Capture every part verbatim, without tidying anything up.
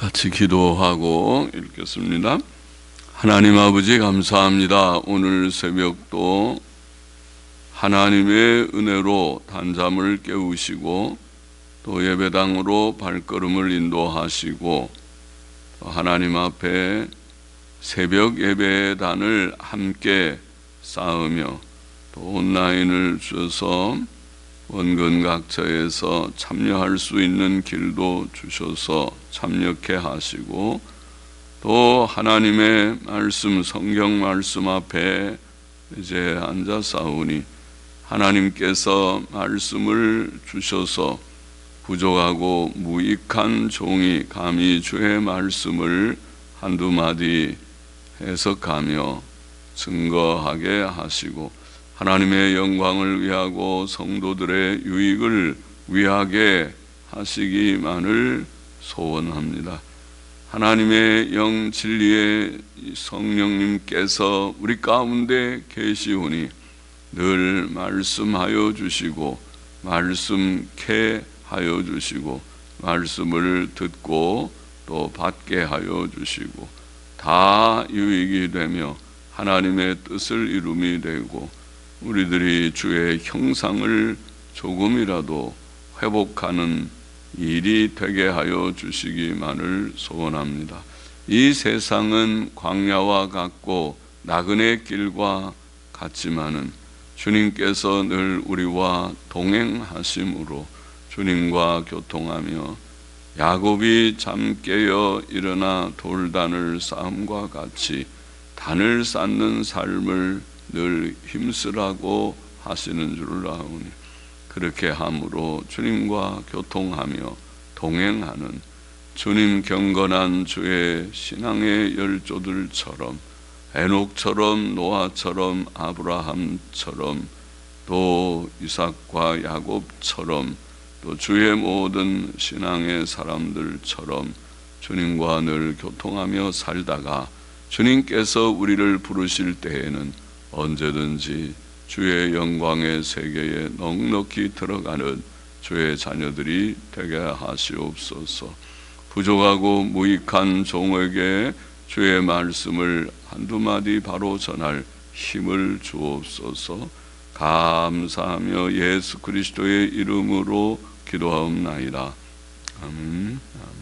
같이 기도하고 읽겠습니다. 하나님 아버지 감사합니다. 오늘 새벽도 하나님의 은혜로 단잠을 깨우시고 또 예배당으로 발걸음을 인도하시고 또 하나님 앞에 새벽 예배단을 함께 쌓으며 또 온라인을 주셔서 원근 각처에서 참여할 수 있는 길도 주셔서 참여케 하시고 또 하나님의 말씀, 성경 말씀 앞에 이제 앉아 싸우니 하나님께서 말씀을 주셔서 부족하고 무익한 종이 감히 주의 말씀을 한두 마디 해석하며 증거하게 하시고 하나님의 영광을 위하고 성도들의 유익을 위하게 하시기만을 소원합니다. 하나님의 영 진리의 성령님께서 우리 가운데 계시오니 늘 말씀하여 주시고 말씀케 하여 주시고 말씀을 듣고 또 받게 하여 주시고 다 유익이 되며 하나님의 뜻을 이룸이 되고 우리들이 주의 형상을 조금이라도 회복하는 일이 되게 하여 주시기만을 소원합니다. 이 세상은 광야와 같고 나그네 길과 같지만은 주님께서 늘 우리와 동행하심으로 주님과 교통하며 야곱이 잠 깨어 일어나 돌단을 쌓음과 같이 단을 쌓는 삶을 늘 힘쓰라고 하시는 줄 아오니 그렇게 함으로 주님과 교통하며 동행하는 주님 경건한 주의 신앙의 열조들처럼 에녹처럼 노아처럼 아브라함처럼 또 이삭과 야곱처럼 또 주의 모든 신앙의 사람들처럼 주님과 늘 교통하며 살다가 주님께서 우리를 부르실 때에는 언제든지 주의 영광의 세계에 넉넉히 들어가는 주의 자녀들이 되게 하시옵소서. 부족하고 무익한 종에게 주의 말씀을 한두 마디 바로 전할 힘을 주옵소서. 감사하며 예수 그리스도의 이름으로 기도하옵나이다. 아멘.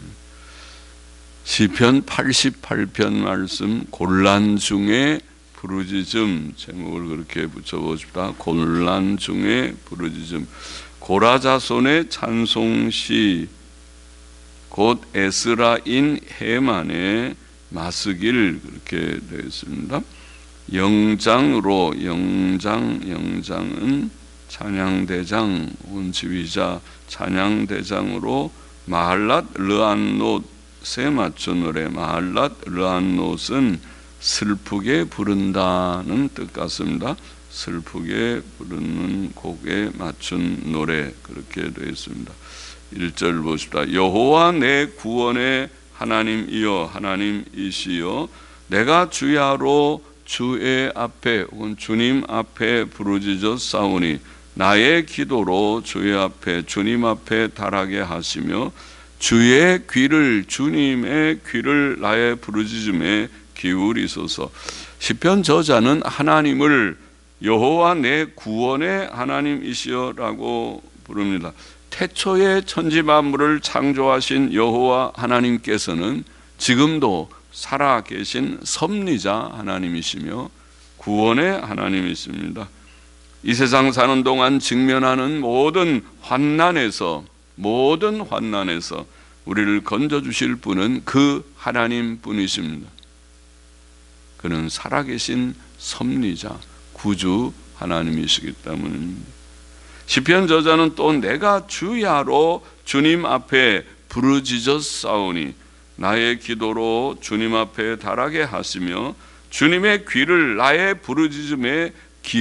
시편 팔십팔 편 말씀 곤란 중에 부르짖음 제목을 그렇게 붙여보십시다. 곤란 중에 부르짖음. 고라자손의 찬송시 곧 에스라인 헤만의 마스길 그렇게 되어 있습니다. 영장으로 영장 영장은 찬양대장 온지휘자 찬양대장으로 마할랏 르안롯에 맞춘 노래 마할랏 르안롯은 슬프게 부른다는 뜻 같습니다. 슬프게 부르는 곡에 맞춘 노래 그렇게 되어 있습니다. 일 절 보십시다. 여호와 내 구원의 하나님이여 하나님이시여 내가 주야로 주의 앞에 혹은 주님 앞에 부르짖어 싸우니 나의 기도로 주의 앞에 주님 앞에 달하게 하시며 주의 귀를 주님의 귀를 나의 부르짖음에 기울이소서. 시편 저자는 하나님을 여호와 내 구원의 하나님이시여라고 부릅니다. 태초에 천지 만물을 창조하신 여호와 하나님께서는 지금도 살아계신 섭리자 하나님이시며 구원의 하나님이십니다. 이 세상 사는 동안 직면하는 모든 환난에서 모든 환난에서 우리를 건져주실 분은 그 하나님뿐이십니다. 그는 살아계신 섭리자 구주 하나님이시기 때문입니다. 시편 저자는 또 내가 주야로 주님 앞에 부르짖어 싸우니 나의 기도로 주님 앞에 달하게 하시며 주님의 귀를 나의 부르짖음에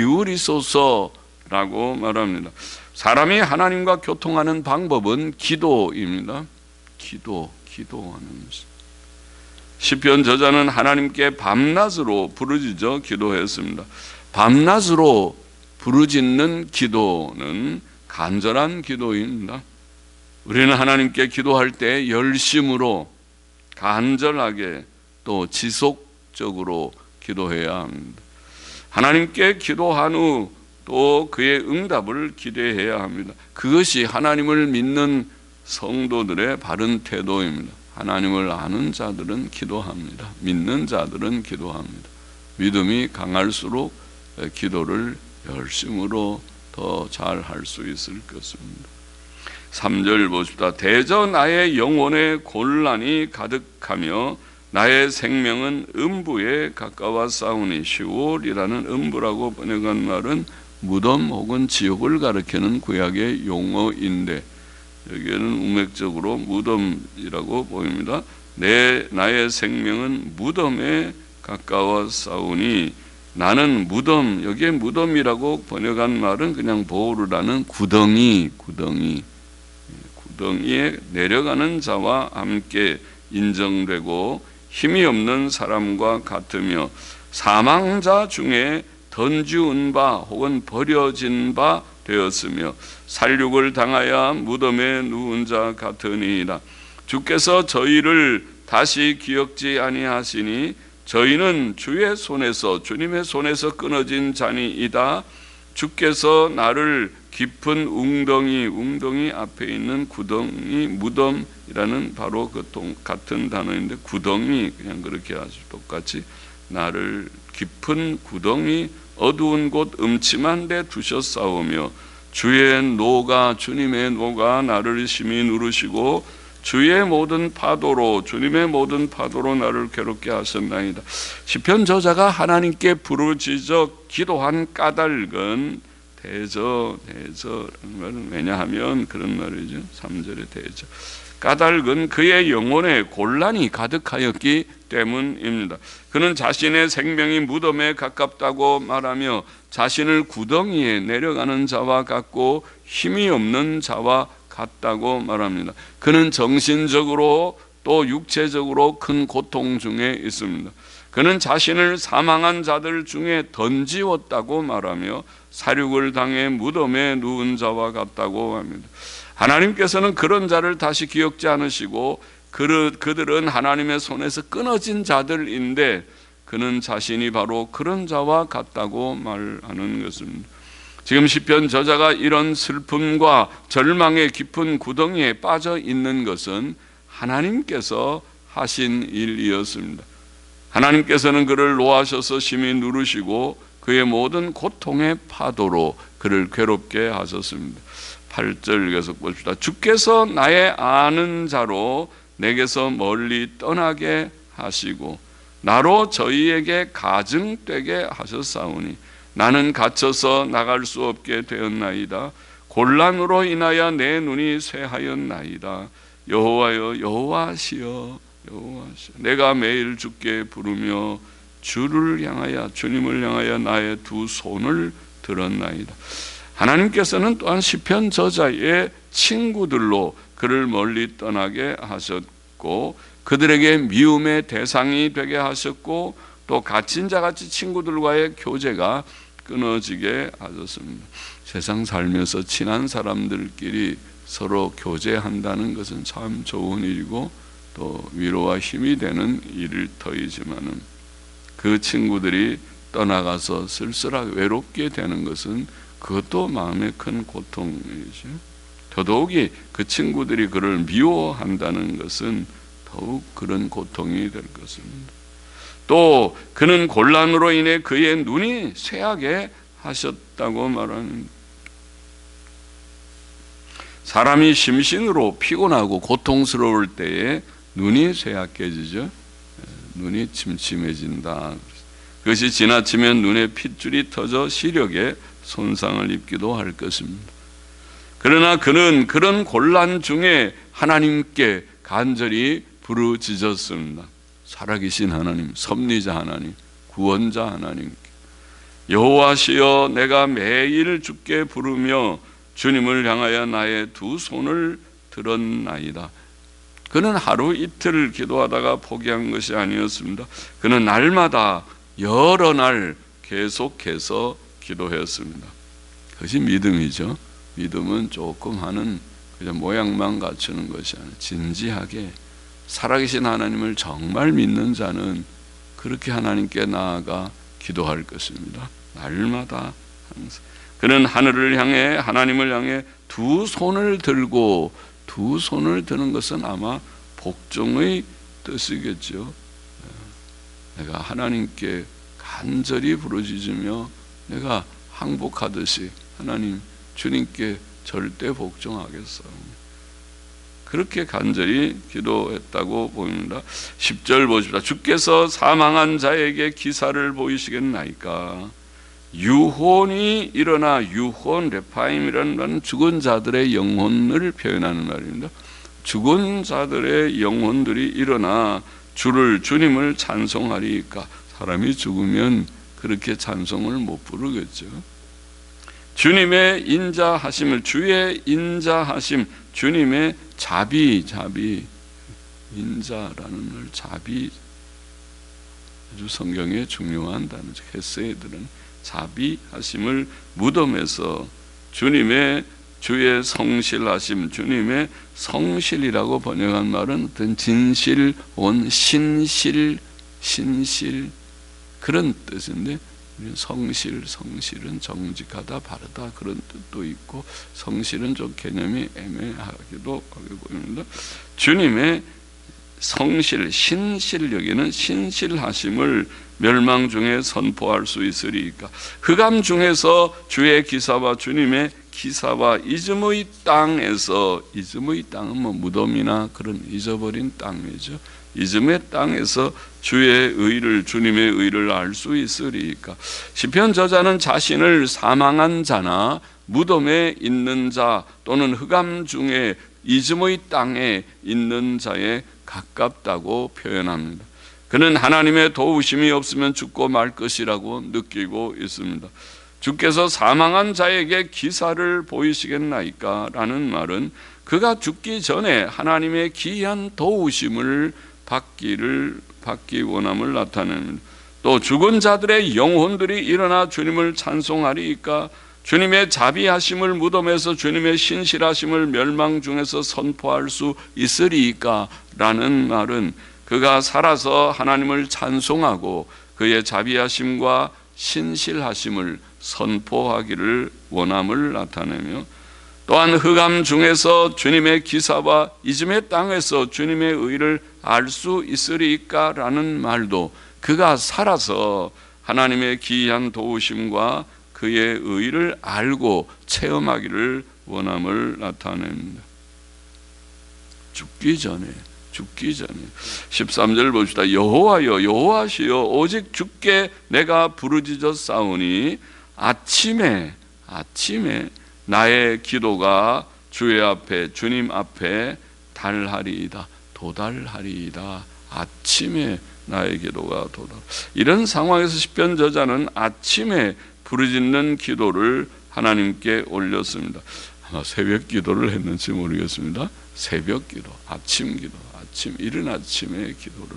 기울이소서라고 말합니다. 사람이 하나님과 교통하는 방법은 기도입니다. 기도, 기도하는 것입니다. 시편 저자는 하나님께 밤낮으로 부르짖어 기도했습니다. 밤낮으로 부르짖는 기도는 간절한 기도입니다. 우리는 하나님께 기도할 때 열심으로 간절하게 또 지속적으로 기도해야 합니다. 하나님께 기도한 후 또 그의 응답을 기대해야 합니다. 그것이 하나님을 믿는 성도들의 바른 태도입니다. 하나님을 아는 자들은 기도합니다. 믿는 자들은 기도합니다. 믿음이 강할수록 기도를 열심으로 더 잘할 수 있을 것입니다. 삼 절 보십시다. 대저 나의 영혼에 곤란이 가득하며 나의 생명은 음부에 가까웠사오니. 시올이라는 음부라고 번역한 말은 무덤 혹은 지옥을 가리키는 구약의 용어인데 여기에는 문맥적으로 무덤이라고 보입니다. 내 나의 생명은 무덤에 가까웠사오니. 나는 무덤, 여기에 무덤이라고 번역한 말은 그냥 보르라는 구덩이, 구덩이, 구덩이에 내려가는 자와 함께 인정되고 힘이 없는 사람과 같으며 사망자 중에 던지운 바 혹은 버려진 바 되었으며 살육을 당하여 무덤에 누운 자 같으니이다. 주께서 저희를 다시 기억지 아니하시니 저희는 주의 손에서, 주님의 손에서 끊어진 자니이다. 주께서 나를 깊은 웅덩이, 웅덩이 앞에 있는 구덩이, 무덤이라는 바로 그 같은 단어인데 구덩이, 그냥 그렇게 아주 똑같이 나를 깊은 구덩이, 어두운 곳 음침한 데 두셨사오며 주의 노가, 주님의 노가 나를 심히 누르시고 주의 모든 파도로, 주님의 모든 파도로 나를 괴롭게 하셨나이다. 시편 저자가 하나님께 부르짖어 기도한 까닭은 대저, 대저라는 말은 왜냐하면 그런 말이죠. 삼 절의 대저. 까닭은 그의 영혼에 곤란이 가득하였기 때문입니다. 그는 자신의 생명이 무덤에 가깝다고 말하며 자신을 구덩이에 내려가는 자와 같고 힘이 없는 자와 같다고 말합니다. 그는 정신적으로 또 육체적으로 큰 고통 중에 있습니다. 그는 자신을 사망한 자들 중에 던지웠다고 말하며 사륙을 당해 무덤에 누운 자와 같다고 합니다. 하나님께서는 그런 자를 다시 기억지 않으시고 그들은 하나님의 손에서 끊어진 자들인데 그는 자신이 바로 그런 자와 같다고 말하는 것입니다. 지금 시편 저자가 이런 슬픔과 절망의 깊은 구덩이에 빠져 있는 것은 하나님께서 하신 일이었습니다. 하나님께서는 그를 노하셔서 심히 누르시고 그의 모든 고통의 파도로 그를 괴롭게 하셨습니다. 팔 절 계속 봅시다. 주께서 나의 아는 자로 내게서 멀리 떠나게 하시고 나로 저희에게 가증되게 하셨사오니 나는 갇혀서 나갈 수 없게 되었나이다. 곤란으로 인하여 내 눈이 쇠하였나이다. 여호와여, 여호와시여, 여호와시여, 내가 매일 주께 부르며 주를 향하여, 주님을 향하여 나의 두 손을 들었나이다. 하나님께서는 또한 시편 저자의 친구들로 그를 멀리 떠나게 하셨고 그들에게 미움의 대상이 되게 하셨고 또 갇힌 자같이 친구들과의 교제가 끊어지게 하셨습니다. 세상 살면서 친한 사람들끼리 서로 교제한다는 것은 참 좋은 일이고 또 위로와 힘이 되는 일일 터이지만은 그 친구들이 떠나가서 쓸쓸하게 외롭게 되는 것은 그것도 마음에 큰 고통이죠. 더더욱이 그 친구들이 그를 미워한다는 것은 더욱 그런 고통이 될 것입니다. 또 그는 곤란으로 인해 그의 눈이 쇠하게 하셨다고 말하는, 사람이 심신으로 피곤하고 고통스러울 때에 눈이 쇠약해지죠. 눈이 침침해진다. 그것이 지나치면 눈에 핏줄이 터져 시력에 손상을 입기도 할 것입니다. 그러나 그는 그런 곤란 중에 하나님께 간절히 부르짖었습니다. 살아계신 하나님, 섭리자 하나님, 구원자 하나님께 여호와시여, 내가 매일 주께 부르며 주님을 향하여 나의 두 손을 들었나이다. 그는 하루 이틀 기도하다가 포기한 것이 아니었습니다. 그는 날마다 여러 날 계속해서 기도했습니다. 그것이 믿음이죠. 믿음은 조금 하는 그냥 모양만 갖추는 것이 아니라 진지하게 살아계신 하나님을 정말 믿는 자는 그렇게 하나님께 나아가 기도할 것입니다. 날마다 항상. 그는 하늘을 향해 하나님을 향해 두 손을 들고, 두 손을 드는 것은 아마 복종의 뜻이겠죠. 내가 하나님께 간절히 부르짖으며 내가 항복하듯이 하나님 주님께 절대 복종하겠사옵니다. 그렇게 간절히 기도했다고 보입니다. 십 절 보십시다. 주께서 사망한 자에게 기사를 보이시겠나이까. 유혼이 일어나, 유혼, 레파임이라는 말은 죽은 자들의 영혼을 표현하는 말입니다. 죽은 자들의 영혼들이 일어나 주를, 주님을 찬송하리까. 사람이 죽으면 그렇게 찬송을 못 부르겠죠. 주님의 인자하심을, 주의 인자하심, 주님의 자비, 자비, 인자라는 말, 자비, 아주 성경에 중요한 단어죠. 헤세드는 자비하심을 무덤에서 주님의, 주의 성실하심, 주님의 성실이라고 번역한 말은 어떤 진실, 온, 신실, 신실 그런 뜻인데, 성실, 성실은 정직하다, 바르다 그런 뜻도 있고, 성실은 좀 개념이 애매하기도 하게 보입니다. 주님의 성실, 신실, 여기는 신실하심을 멸망 중에 선포할 수 있으리까. 흑암 중에서 주의 기사와 주님의 기사와 이즘의 땅에서, 이즘의 땅은 뭐 무덤이나 그런 잊어버린 땅이죠. 이즘의 땅에서 주의 의를, 주님의 의를 알 수 있으리까. 시편 저자는 자신을 사망한 자나 무덤에 있는 자 또는 흑암 중에 이즘의 땅에 있는 자에 가깝다고 표현합니다. 그는 하나님의 도우심이 없으면 죽고 말 것이라고 느끼고 있습니다. 주께서 사망한 자에게 기사를 보이시겠나이까 라는 말은 그가 죽기 전에 하나님의 기이한 도우심을 받기를 받기 원함을 나타냅니다. 또 죽은 자들의 영혼들이 일어나 주님을 찬송하리이까. 주님의 자비하심을 무덤에서, 주님의 신실하심을 멸망 중에서 선포할 수 있으리이까 라는 말은 그가 살아서 하나님을 찬송하고 그의 자비하심과 신실하심을 선포하기를 원함을 나타내며, 또한 흑암 중에서 주님의 기사와 이즘의 땅에서 주님의 의를 알 수 있으리까 라는 말도 그가 살아서 하나님의 기이한 도우심과 그의 의를 알고 체험하기를 원함을 나타냅니다. 죽기 전에, 죽기 전에. 십삼 절 봅시다. 여호와여, 여호와시여, 오직 주께 내가 부르짖었사오니 아침에, 아침에 나의 기도가 주의 앞에, 주님 앞에 달하리이다, 도달하리이다. 아침에 나의 기도가 도달. 이런 상황에서 시편 저자는 아침에 부르짖는 기도를 하나님께 올렸습니다. 아마 새벽 기도를 했는지 모르겠습니다. 새벽 기도, 아침 기도, 아침, 이른 아침에 기도를,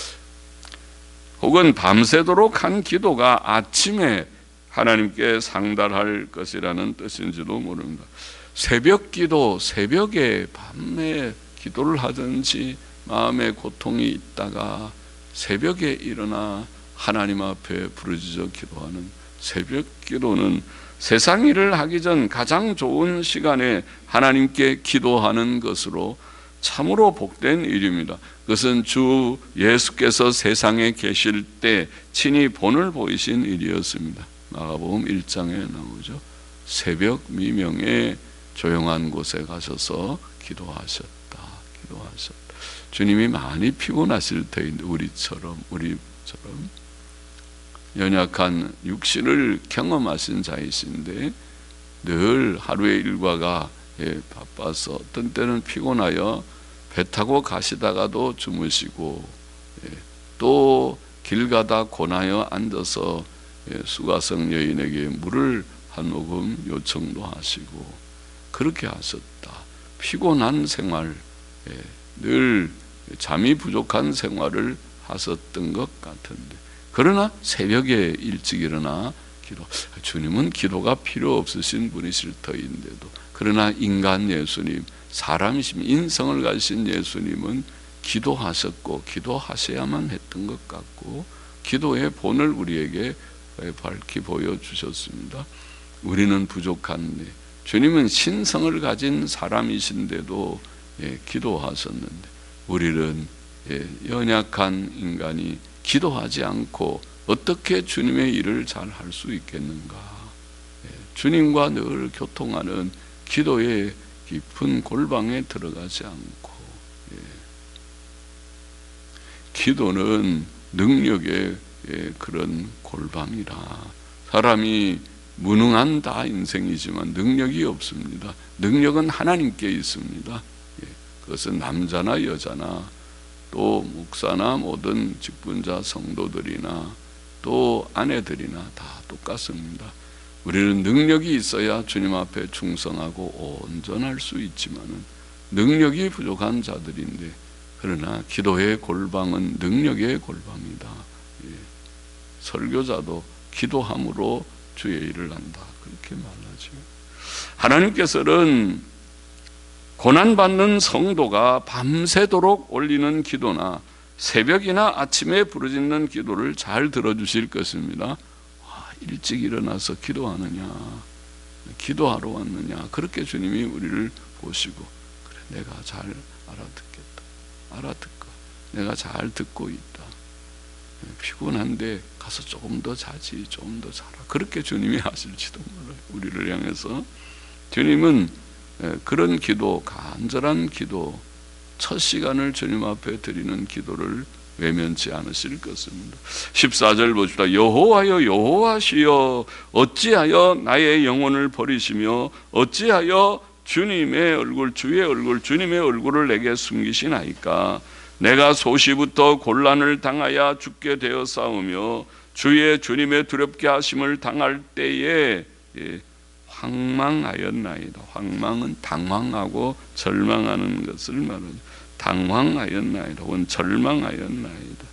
혹은 밤새도록 한 기도가 아침에 하나님께 상달할 것이라는 뜻인지도 모릅니다. 새벽 기도, 새벽에 밤에 기도를 하든지 마음에 고통이 있다가 새벽에 일어나 하나님 앞에 부르짖어 기도하는 새벽 기도는 세상 일을 하기 전 가장 좋은 시간에 하나님께 기도하는 것으로 참으로 복된 일입니다. 그것은 주 예수께서 세상에 계실 때 친히 본을 보이신 일이었습니다. 마가복음 일 장에 나오죠. 새벽 미명에 조용한 곳에 가셔서 기도하셨다. 기도하셨다. 주님이 많이 피곤하실 터인데, 우리처럼 우리처럼 연약한 육신을 경험하신 자이신데 늘 하루의 일과가 예, 바빠서 어떤 때는 피곤하여 배 타고 가시다가도 주무시고, 예, 또 길 가다 고나여 앉아서 예, 수가성 여인에게 물을 한 모금 요청도 하시고 그렇게 하셨다. 피곤한 생활, 예, 늘 잠이 부족한 생활을 하셨던 것 같은데, 그러나 새벽에 일찍 일어나 기도, 주님은 기도가 필요 없으신 분이실 터인데도, 그러나 인간 예수님, 사람이시면 인성을 가지신 예수님은 기도하셨고 기도하셔야만 했던 것 같고 기도의 본을 우리에게 밝히 보여주셨습니다. 우리는 부족한데 주님은 신성을 가진 사람이신데도 예, 기도하셨는데 우리는 예, 연약한 인간이 기도하지 않고 어떻게 주님의 일을 잘 할 수 있겠는가. 예, 주님과 늘 교통하는 기도의 깊은 골방에 들어가지 않고 예, 기도는 능력의 예, 그런 골방이라. 사람이 무능한 다 인생이지만 능력이 없습니다. 능력은 하나님께 있습니다. 예, 그것은 남자나 여자나 또 목사나 모든 직분자 성도들이나 또 아내들이나 다 똑같습니다. 우리는 능력이 있어야 주님 앞에 충성하고 온전할 수 있지만은 능력이 부족한 자들인데 그러나 기도의 골방은 능력의 골방이다. 예. 설교자도 기도함으로 주의 일을 한다. 그렇게 말하죠. 하나님께서는 고난받는 성도가 밤새도록 올리는 기도나 새벽이나 아침에 부르짖는 기도를 잘 들어주실 것입니다. 와, 일찍 일어나서 기도하느냐, 기도하러 왔느냐, 그렇게 주님이 우리를 보시고 그래, 내가 잘 알아듣겠다, 알아듣고 내가 잘 듣고 있다. 피곤한데 가서 조금 더 자지, 조금 더 자라. 그렇게 주님이 하실지도 몰라요. 우리를 향해서. 주님은 그런 기도, 간절한 기도, 첫 시간을 주님 앞에 드리는 기도를 외면치 않으실 것입니다. 십사 절 보시다. 여호와여 여호와시여 어찌하여 나의 영혼을 버리시며 어찌하여 주님의 얼굴, 주의 얼굴, 주님의 얼굴을 내게 숨기시나이까. 내가 소시부터 곤란을 당하여 죽게 되어 싸우며 주의 주님의 두렵게 하심을 당할 때에 예, 황망하였나이다. 황망은 당황하고 절망하는 것을 말하죠. 당황하였나이다. 혹은 절망하였나이다.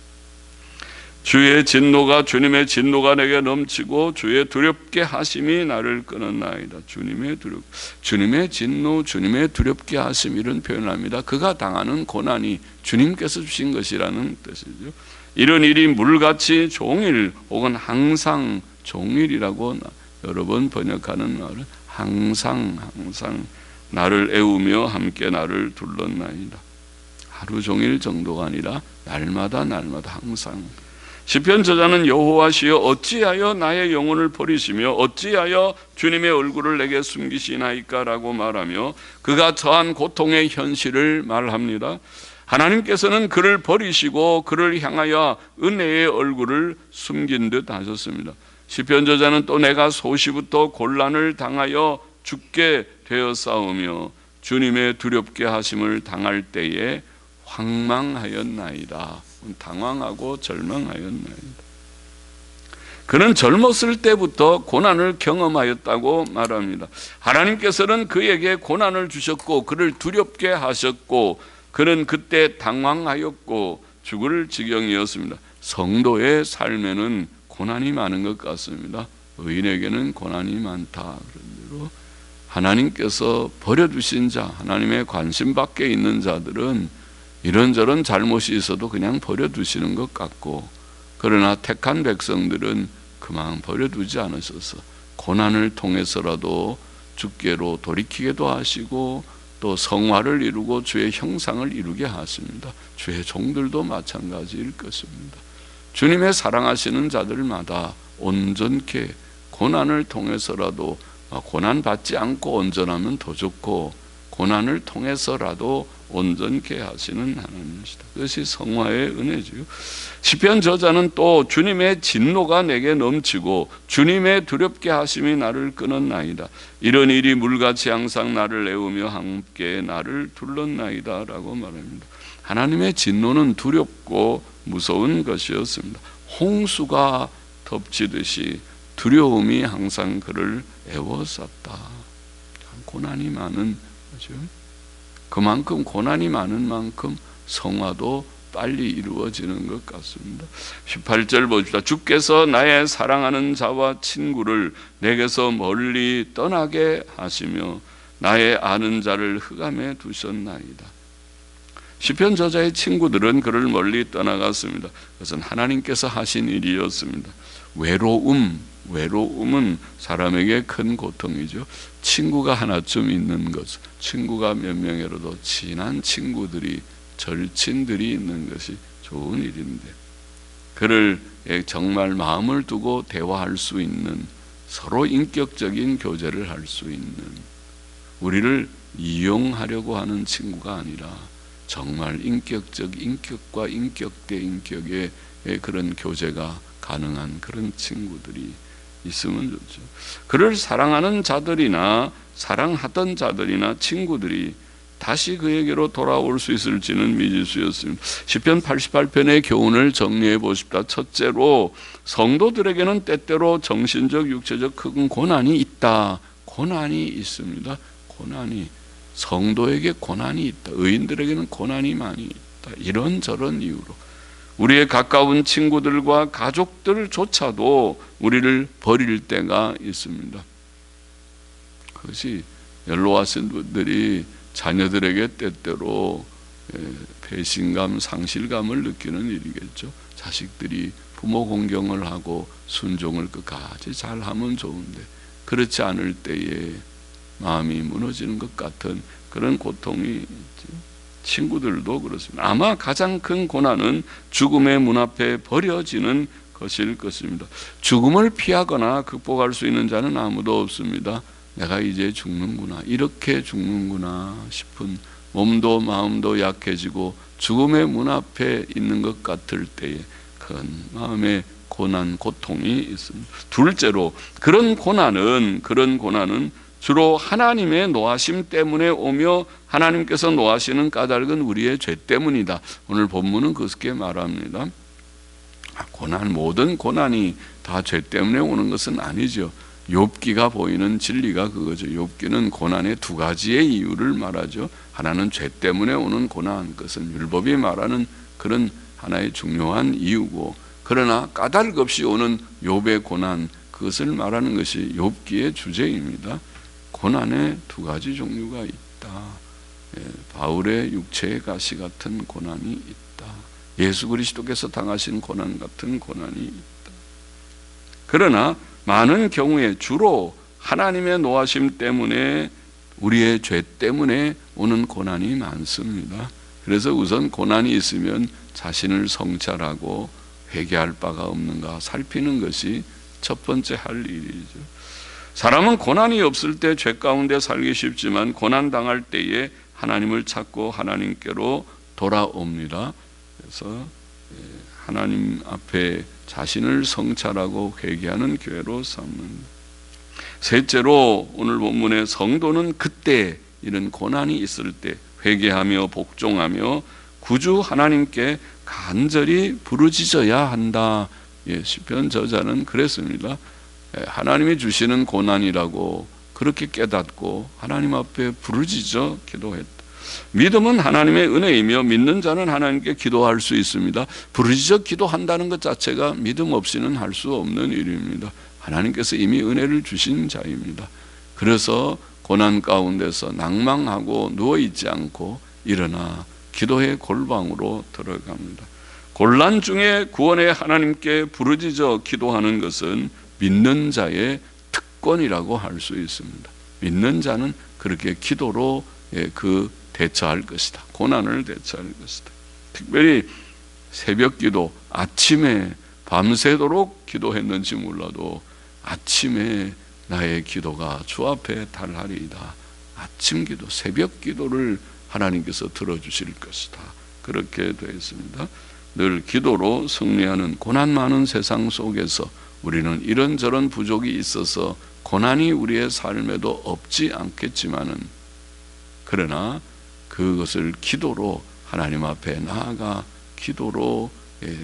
주의 진노가 주님의 진노가 내게 넘치고 주의 두렵게 하심이 나를 끊었나이다. 주님의 두렵, 주님의 진노, 주님의 두렵게 하심 이런 표현합니다. 그가 당하는 고난이 주님께서 주신 것이라는 뜻이죠. 이런 일이 물같이 종일 혹은 항상 종일이라고 여러 번 번역하는 말은 항상 항상 나를 애우며 함께 나를 둘렀나이다. 하루 종일 정도가 아니라 날마다 날마다 항상. 시편 저자는 여호와시여 어찌하여 나의 영혼을 버리시며 어찌하여 주님의 얼굴을 내게 숨기시나이까 라고 말하며 그가 처한 고통의 현실을 말합니다. 하나님께서는 그를 버리시고 그를 향하여 은혜의 얼굴을 숨긴 듯 하셨습니다. 시편 저자는 또 내가 소시부터 곤란을 당하여 죽게 되어 싸우며 주님의 두렵게 하심을 당할 때에 황망하였나이다. 당황하고 절망하였나이다. 그는 젊었을 때부터 고난을 경험하였다고 말합니다. 하나님께서는 그에게 고난을 주셨고 그를 두렵게 하셨고 그는 그때 당황하였고 죽을 지경이었습니다. 성도의 삶에는 고난이 많은 것 같습니다. 의인에게는 고난이 많다. 그런 대로 하나님께서 버려두신 자, 하나님의 관심 밖에 있는 자들은 이런저런 잘못이 있어도 그냥 버려두시는 것 같고 그러나 택한 백성들은 그만 버려두지 않으셔서 고난을 통해서라도 주께로 돌이키게도 하시고 또 성화를 이루고 주의 형상을 이루게 하십니다. 주의 종들도 마찬가지일 것입니다. 주님의 사랑하시는 자들마다 온전케 고난을 통해서라도 고난받지 않고 온전하면 더 좋고 고난을 통해서라도 온전케 하시는 하나님이시다. 그것이 성화의 은혜지요. 시편 저자는 또 주님의 진노가 내게 넘치고 주님의 두렵게 하심이 나를 끊었나이다. 이런 일이 물같이 항상 나를 애우며 함께 나를 둘렀나이다 라고 말합니다. 하나님의 진노는 두렵고 무서운 것이었습니다. 홍수가 덮치듯이 두려움이 항상 그를 애워쌌다. 고난이 많은 거죠. 그만큼 고난이 많은 만큼 성화도 빨리 이루어지는 것 같습니다. 십팔 절 보십시다. 주께서 나의 사랑하는 자와 친구를 내게서 멀리 떠나게 하시며 나의 아는 자를 흑암에 두셨나이다. 시편 저자의 친구들은 그를 멀리 떠나갔습니다. 그것은 하나님께서 하신 일이었습니다. 외로움, 외로움은 사람에게 큰 고통이죠. 친구가 하나쯤 있는 것, 친구가 몇 명이라도 친한 친구들이, 절친들이 있는 것이 좋은 일인데, 그를 정말 마음을 두고 대화할 수 있는, 서로 인격적인 교제를 할 수 있는, 우리를 이용하려고 하는 친구가 아니라 정말 인격적, 인격과 인격 대 인격의 그런 교제가 가능한 그런 친구들이 있으면 좋죠. 그를 사랑하는 자들이나 사랑하던 자들이나 친구들이 다시 그에게로 돌아올 수 있을지는 미지수였습니다. 시편 팔십팔 편의 교훈을 정리해 보십시다. 첫째로, 성도들에게는 때때로 정신적, 육체적 큰 고난이 있다. 고난이 있습니다. 고난이, 성도에게 고난이 있다. 의인들에게는 고난이 많이 있다. 이런저런 이유로 우리의 가까운 친구들과 가족들조차도 우리를 버릴 때가 있습니다. 그것이 연로하신 분들이 자녀들에게 때때로 배신감, 상실감을 느끼는 일이겠죠. 자식들이 부모 공경을 하고 순종을 끝까지 잘하면 좋은데 그렇지 않을 때에 마음이 무너지는 것 같은 그런 고통이 있죠. 친구들도 그렇습니다. 아마 가장 큰 고난은 죽음의 문 앞에 버려지는 것일 것입니다. 죽음을 피하거나 극복할 수 있는 자는 아무도 없습니다. 내가 이제 죽는구나, 이렇게 죽는구나 싶은, 몸도 마음도 약해지고 죽음의 문 앞에 있는 것 같을 때에 큰 마음의 고난, 고통이 있습니다. 둘째로, 그런 고난은 그런 고난은 주로 하나님의 노하심 때문에 오며 하나님께서 노하시는 까닭은 우리의 죄 때문이다. 오늘 본문은 그렇게 말합니다. 고난, 모든 고난이 다 죄 때문에 오는 것은 아니죠. 욥기가 보이는 진리가 그거죠. 욥기는 고난의 두 가지의 이유를 말하죠. 하나는 죄 때문에 오는 고난, 그것은 율법이 말하는 그런 하나의 중요한 이유고, 그러나 까닭 없이 오는 욥의 고난, 그것을 말하는 것이 욥기의 주제입니다. 고난의 두 가지 종류가 있다. 예, 바울의 육체의 가시 같은 고난이 있다. 예수 그리스도께서 당하신 고난 같은 고난이 있다. 그러나 많은 경우에 주로 하나님의 노하심 때문에, 우리의 죄 때문에 오는 고난이 많습니다. 그래서 우선 고난이 있으면 자신을 성찰하고 회개할 바가 없는가 살피는 것이 첫 번째 할 일이죠. 사람은 고난이 없을 때 죄 가운데 살기 쉽지만 고난 당할 때에 하나님을 찾고 하나님께로 돌아옵니다. 그래서 하나님 앞에 자신을 성찰하고 회개하는 교회로 삼는. 셋째로, 오늘 본문의 성도는 그때 이런 고난이 있을 때 회개하며 복종하며 구주 하나님께 간절히 부르짖어야 한다. 예, 시편 저자는 그랬습니다. 하나님이 주시는 고난이라고 그렇게 깨닫고 하나님 앞에 부르짖어 기도했다. 믿음은 하나님의 은혜이며 믿는 자는 하나님께 기도할 수 있습니다. 부르짖어 기도한다는 것 자체가 믿음 없이는 할 수 없는 일입니다. 하나님께서 이미 은혜를 주신 자입니다. 그래서 고난 가운데서 낭망하고 누워있지 않고 일어나 기도의 골방으로 들어갑니다. 곤란 중에 구원의 하나님께 부르짖어 기도하는 것은 믿는 자의 특권이라고 할 수 있습니다. 믿는 자는 그렇게 기도로 그 대처할 것이다. 고난을 대처할 것이다. 특별히 새벽 기도, 아침에 밤새도록 기도했는지 몰라도 아침에 나의 기도가 주 앞에 달하리이다. 아침 기도, 새벽 기도를 하나님께서 들어주실 것이다. 그렇게 되어 있습니다. 늘 기도로 승리하는 고난 많은 세상 속에서 우리는 이런저런 부족이 있어서 고난이 우리의 삶에도 없지 않겠지만은, 그러나 그것을 기도로 하나님 앞에 나아가 기도로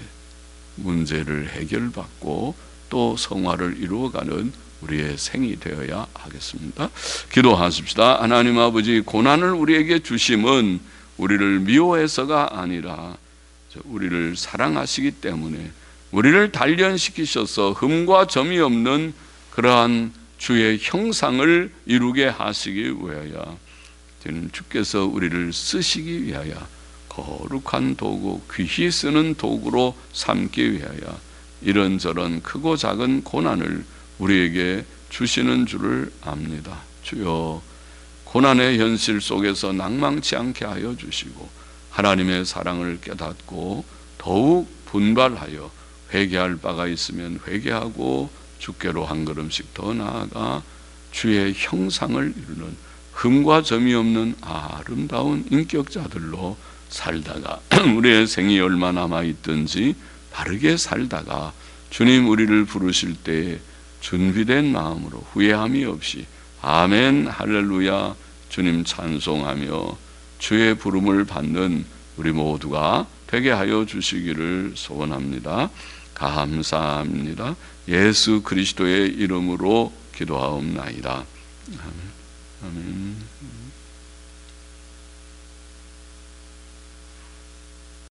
문제를 해결받고 또 성화를 이루어가는 우리의 생이 되어야 하겠습니다. 기도하십시다. 하나님 아버지, 고난을 우리에게 주심은 우리를 미워해서가 아니라 우리를 사랑하시기 때문에 우리를 단련시키셔서 흠과 점이 없는 그러한 주의 형상을 이루게 하시기 위하여, 저는 주께서 우리를 쓰시기 위하여 거룩한 도구, 귀히 쓰는 도구로 삼기 위하여 이런저런 크고 작은 고난을 우리에게 주시는 줄을 압니다. 주여, 고난의 현실 속에서 낭망치 않게 하여 주시고 하나님의 사랑을 깨닫고 더욱 분발하여 회개할 바가 있으면 회개하고 주께로 한 걸음씩 더 나아가 주의 형상을 이루는 흠과 점이 없는 아름다운 인격자들로 살다가 우리의 생이 얼마 남아있든지 바르게 살다가 주님 우리를 부르실 때에 준비된 마음으로 후회함이 없이 아멘 할렐루야 주님 찬송하며 주의 부름을 받는 우리 모두가 되게 하여 주시기를 소원합니다. 감사합니다. 예수 그리스도의 이름으로 기도하옵나이다. 아멘. 아멘.